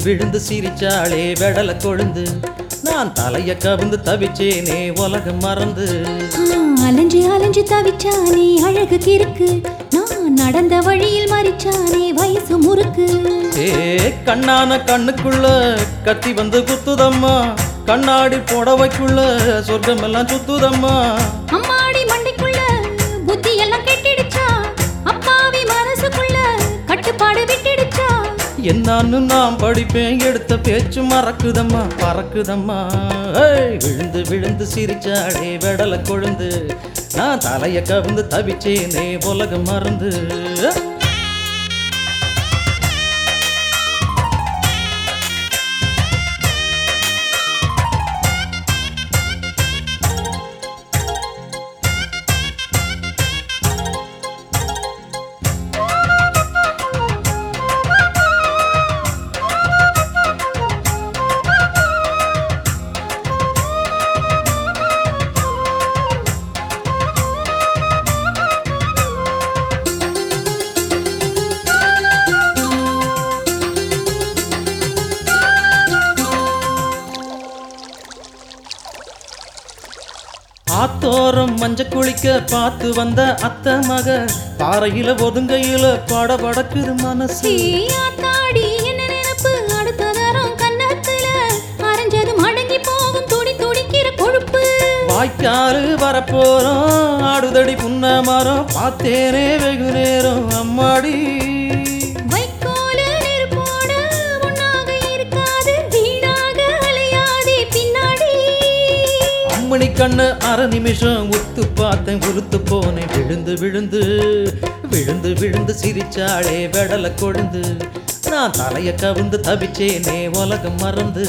விழுந்து சிரிச்சாளே வெடல கொழுந்து நான் தலைய கவிந்து தவிச்சேனே உலகம் மறந்து அலைஞ்சு அலைஞ்சு தவிச்சானே அழகு கிறுக்கு நான் நடந்த வழியில் மறிச்சானே வயசு முறுக்கு ஏ கண்ணான கண்ணுக்குள்ள கத்தி வந்து குத்துதம்மா கண்ணாடி புடவைக்குள்ள சொர்க்கம் எல்லாம் சுத்துதம்மா அம்மாடி மண்டைக்குள்ள புத்தி எல்லாம் கெட்டிடுச்சா அப்பாவி மனசுக்குள்ள கட்டுப்பாடு விட்டுடுச்சா என்னான்னு நான் படிப்பேன் எடுத்த பேச்சு மறக்குதம்மா பறக்குதம்மா விழுந்து விழுந்து சிரிச்சாடே வெடல கொழுந்து நான் தலைய கவிந்து தவிச்சேனே உலகம் மறந்து ஆத்தோரம் மஞ்ச குளிக்க பார்த்து வந்த அத்த மக பாறையில ஒதுங்கையில படபடக்குது மனசு ஆத்தாடி என்ன நினைப்பு அடுத்த தரம் கண்ணத்துல அரைஞ்சது மடங்கி போகும் துடி துடிக்கிற கொழுப்பு வாய்க்காலு வரப்போறோம் ஆடுதடி புன்ன மரம் பார்த்தேனே வெகு நேரம் அம்மாடி மணி கண்ணு அரை நிமிஷம் உத்து பார்த்தேன் உருத்து போனேன் விழுந்து விழுந்து விழுந்து விழுந்து சிரிச்சாளே வெடல கொழுந்து நான் தலைய கவிந்து தவிச்சேனே உலகம் மறந்து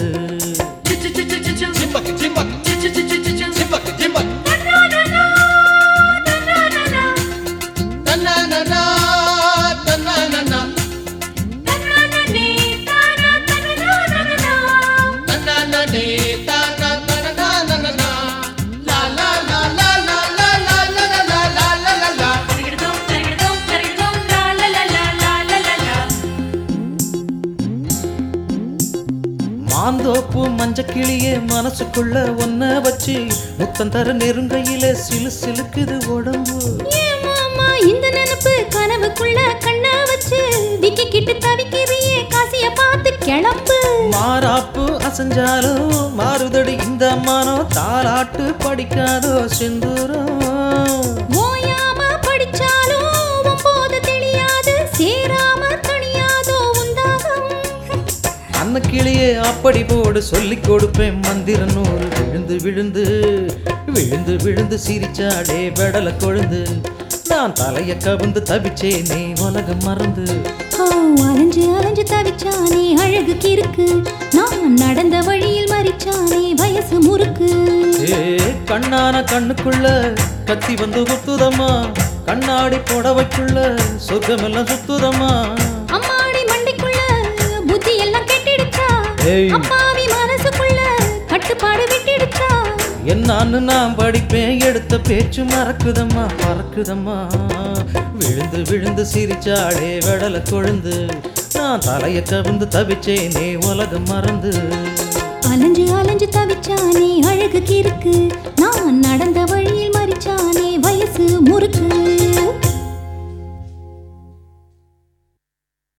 மாந்தோப்பு மஞ்ச கிளியே மனசுக்குள்ள ஒன்ன வச்சு முத்தம் தர நெருங்கையில சிலு சிலுக்குது உடம்பு இந்த நினைப்பு கனவுக்குள்ள கண்ண வச்சு விக்கி கிட்டு தவிக்கிறியே காசிய பார்த்து கிளம்பு மாறாப்பு அசஞ்சாலும் மாறுதடி இந்த மனோ தாலாட்டு படிக்காதோ செந்தூரம் ஓயாம படிச்சாலும் போது தெரியாது சேராம தனியாதோ உண்டாகும் அன்ன கிளியே அப்படி போடு சொல்லிக் கொடுப்பேன் மந்திர நூறு விழுந்து விழுந்து விழுந்து விழுந்து சிரிச்சாடே வெடல கொழுந்து நான் தலைய கவிந்து தவிச்சேனே உலகம் மறந்து அலைஞ்சு அலைஞ்சு தவிச்சானே அழகு கிறுக்கு நான் நடந்த வழியில் மறிச்சானே வயசு முறுக்கு ஏ கண்ணான கண்ணுக்குள்ள கத்தி வந்து குத்துதம்மா கண்ணாடி புடவைக்குள்ள சொர்க்கம் எல்லாம் சுத்துதம்மா அம்மாடி மண்டைக்குள்ள புத்தி எல்லாம் கெட்டிடுச்சா அப்பாவி மனசுக்குள்ள கட்டுப்பாடு விட்டுடுச்சா என்னான்னு நான் படிப்பேன் எடுத்த பேச்சு மறக்குதம்மா பறக்குதம்மா விழுந்து விழுந்து சிரிச்சாடே வெடல கொழுந்து நான் தலைய கவிந்து தவிச்சேனே உலகம் மறந்து அலைஞ்சு அலைஞ்சு தவிச்சானே அழகு கிறுக்கு நான்